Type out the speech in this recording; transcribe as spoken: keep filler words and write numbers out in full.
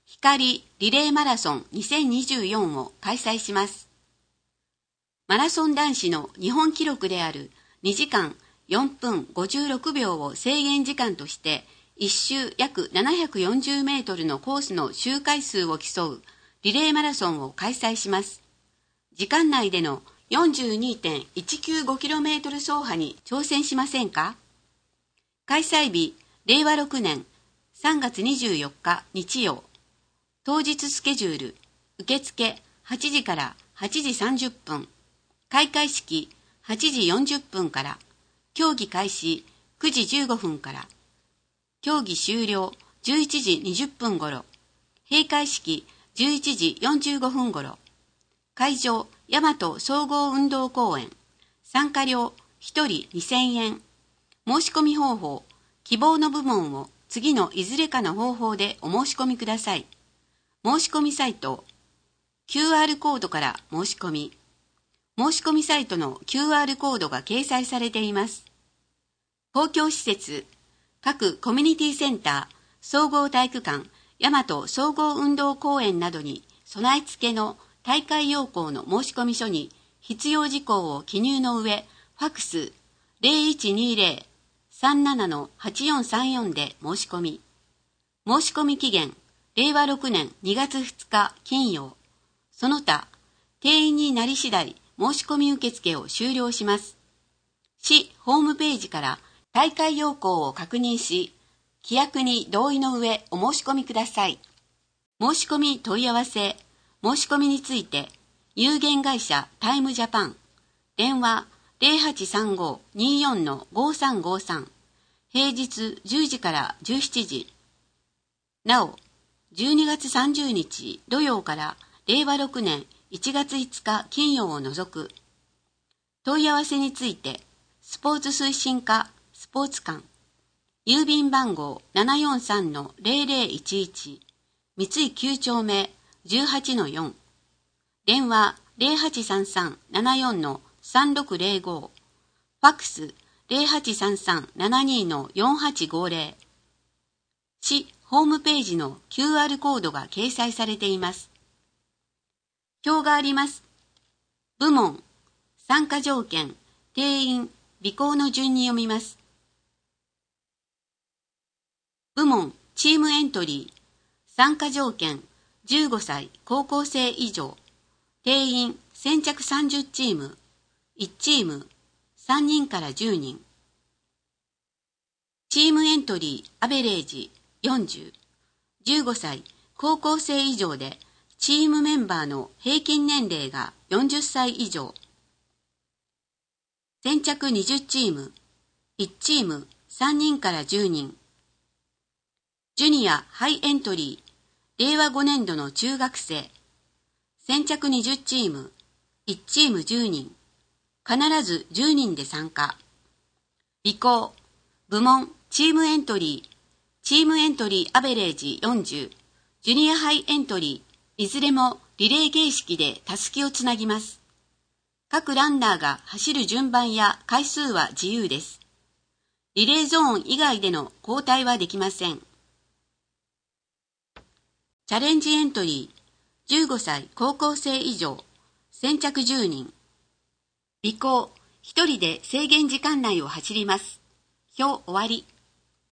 光リレーマラソンにせんにじゅうよんを開催します。マラソン男子の日本記録であるにじかんよんぷんごじゅうろくびょうを制限時間としていっ周約ななひゃくよんじゅうメートルのコースの周回数を競うリレーマラソンを開催します。時間内での よんじゅうにてんいちきゅうごキロメートル 走破に挑戦しませんか？開催日、れいわろくねんさんがつにじゅうよっか日曜。当日スケジュール、受付はちじからはちじさんじゅっぷん。開会式はちじよんじゅっぷんから。競技開始くじじゅうごふんから。競技終了じゅういちじにじゅっぷん頃。閉会式じゅういちじよんじゅうごふん頃。会場大和総合運動公園。参加料ひとりにせんえん。申し込み方法、希望の部門を次のいずれかの方法でお申し込みください。申し込みサイト、キューアール コードから申し込み。申し込みサイトの キューアール コードが掲載されています。公共施設、各コミュニティセンター、総合体育館、大和総合運動公園などに備え付けの大会要項の申込書に必要事項を記入の上、ファックス ゼロいちにゼロ さんなな はちよんさんよん で申し込み。申し込み期限、れいわろくねんにがつふつか金曜。その他、定員になり次第、申し込み受付を終了します。市ホームページから大会要項を確認し、規約に同意の上お申し込みください。申し込み問い合わせ、申し込みについて、有限会社タイムジャパン、電話ゼロはちさんご にーよん ごさんごさん、平日じゅうじからじゅうしちじ。なお、じゅうにがつさんじゅうにち土曜かられいわろくねんいちがついつか金曜を除く。問い合わせについて、スポーツ推進課スポーツ館、郵便番号 ななよんさんのゼロゼロいちいち、三井きゅう丁目 じゅうはちのよん、電話ゼロはちさんさん ななよんのさんろくゼロご、ファックスゼロはちさんさん ななにのよんはちごゼロ、市ホームページの キューアール コードが掲載されています。表があります。部門、参加条件、定員、備考の順に読みます。部門、チームエントリー、参加条件、じゅうごさい高校生以上、定員、先着さんじゅうチーム、いちチーム、さんにんからじゅうにん。チームエントリー、アベレージ、よんじゅう、じゅうごさい高校生以上で、チームメンバーの平均年齢がよんじゅっさい以上。先着にじゅうチーム、いちチームさんにんからじゅうにん。ジュニアハイエントリー、れいわごねんどの中学生。先着にじゅうチーム、いちチームじゅうにん。必ずじゅうにんで参加。備考、部門、チームエントリー、チームエントリーアベレージよんじゅう、ジュニアハイエントリー、いずれもリレー形式でたすきをつなぎます。各ランナーが走る順番や回数は自由です。リレーゾーン以外での交代はできません。チャレンジエントリー、じゅうごさい高校生以上、先着じゅうにん。備考、ひとりで制限時間内を走ります。表終わり。